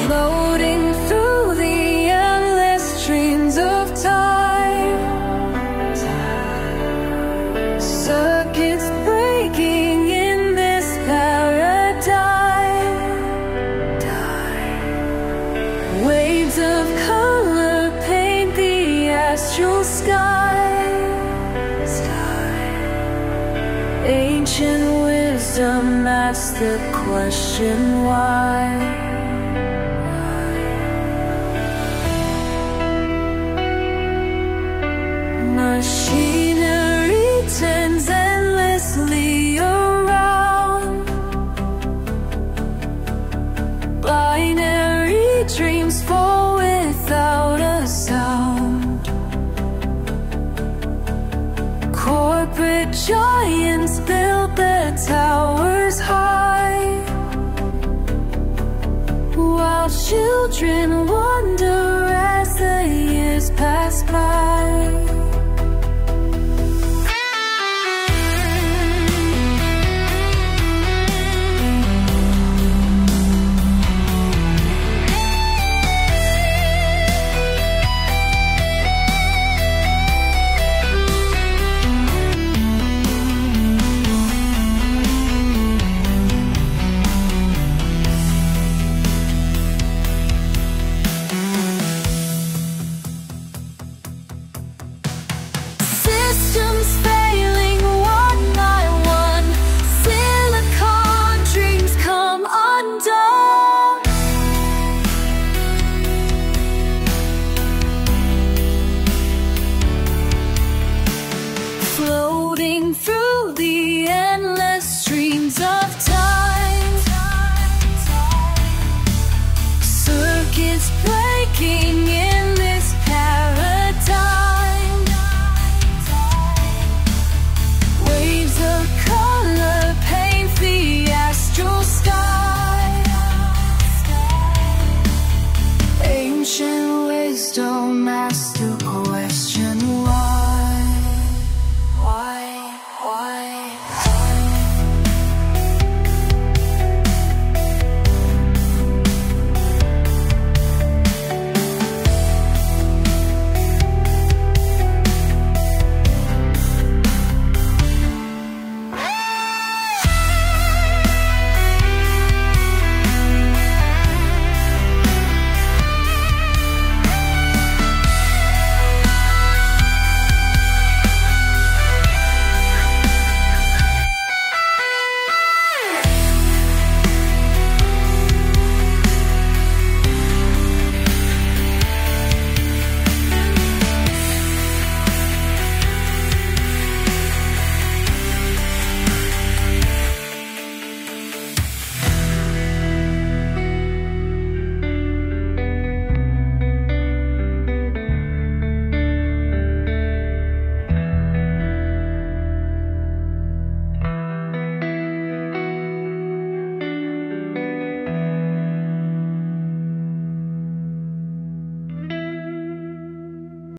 floating through the endless streams of time. Circuits breaking in this paradigm. Waves of color paint the astral sky. Ancient wisdom asks the question why. Machinery turns endlessly around. Binary dreams fall without a sound. Corporate giants build their towers high, while children wonder as the years pass by.